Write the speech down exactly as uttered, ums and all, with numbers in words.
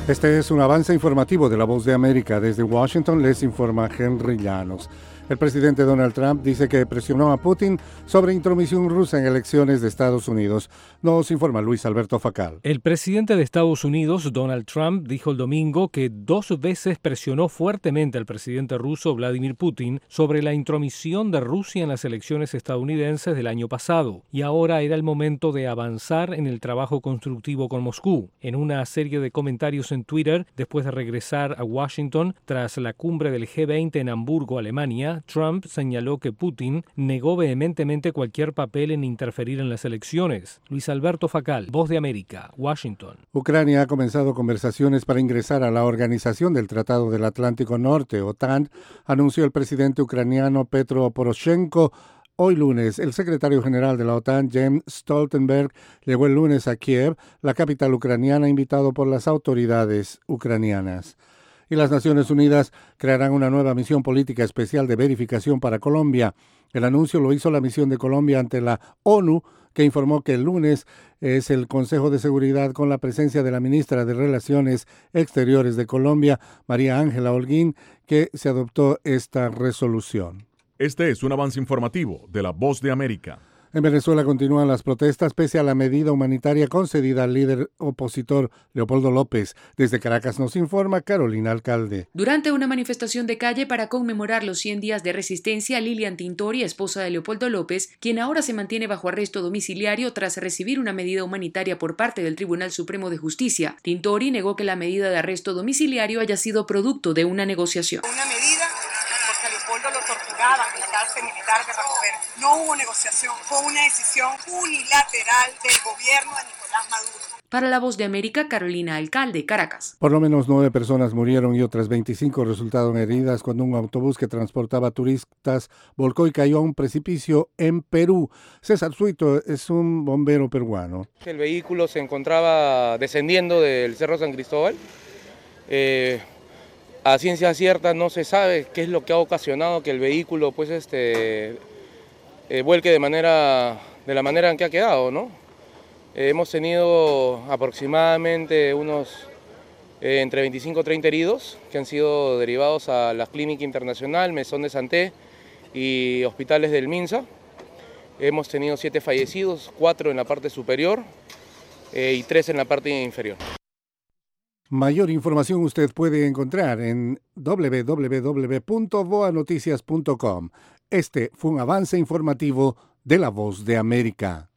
Este es un avance informativo de La Voz de América. Desde Washington les informa Henry Llanos. El presidente Donald Trump dice que presionó a Putin sobre intromisión rusa en elecciones de Estados Unidos. Nos informa Luis Alberto Facal. El presidente de Estados Unidos, Donald Trump, dijo el domingo que dos veces presionó fuertemente al presidente ruso Vladimir Putin sobre la intromisión de Rusia en las elecciones estadounidenses del año pasado, y ahora era el momento de avanzar en el trabajo constructivo con Moscú. En una serie de comentarios en Twitter, después de regresar a Washington tras la cumbre del G veinte en Hamburgo, Alemania, Trump señaló que Putin negó vehementemente cualquier papel en interferir en las elecciones. Luis Alberto Facal, Voz de América, Washington. Ucrania ha comenzado conversaciones para ingresar a la Organización del Tratado del Atlántico Norte, OTAN, anunció el presidente ucraniano Petro Poroshenko. Hoy lunes, el secretario general de la OTAN, Jens Stoltenberg, llegó el lunes a Kiev, la capital ucraniana, invitado por las autoridades ucranianas. Y las Naciones Unidas crearán una nueva misión política especial de verificación para Colombia. El anuncio lo hizo la misión de Colombia ante la ONU, que informó que el lunes es el Consejo de Seguridad con la presencia de la ministra de Relaciones Exteriores de Colombia, María Ángela Holguín, que se adoptó esta resolución. Este es un avance informativo de La Voz de América. En Venezuela continúan las protestas pese a la medida humanitaria concedida al líder opositor Leopoldo López. Desde Caracas nos informa Carolina Alcalde. Durante una manifestación de calle para conmemorar los cien días de resistencia, Lilian Tintori, esposa de Leopoldo López, quien ahora se mantiene bajo arresto domiciliario tras recibir una medida humanitaria por parte del Tribunal Supremo de Justicia. Tintori negó que la medida de arresto domiciliario haya sido producto de una negociación. Una medida porque Leopoldo lo torturaban en la cárcel militar de Remover. No hubo negociación, fue una decisión unilateral del gobierno de Nicolás Maduro. Para La Voz de América, Carolina Alcalde, Caracas. Por lo menos nueve personas murieron y otras veinticinco resultaron heridas cuando un autobús que transportaba turistas volcó y cayó a un precipicio en Perú. César Suito es un bombero peruano. El vehículo se encontraba descendiendo del Cerro San Cristóbal. Eh, a ciencia cierta no se sabe qué es lo que ha ocasionado que el vehículo pues este eh, vuelque de manera de la manera en que ha quedado, ¿no? Eh, hemos tenido aproximadamente unos eh, entre veinticinco y treinta heridos que han sido derivados a la Clínica Internacional, Mesón de Santé y hospitales del Minsa. Hemos tenido siete fallecidos, cuatro en la parte superior eh, y tres en la parte inferior. Mayor información usted puede encontrar en doble u doble u doble u punto voa noticias punto com. Este fue un avance informativo de La Voz de América.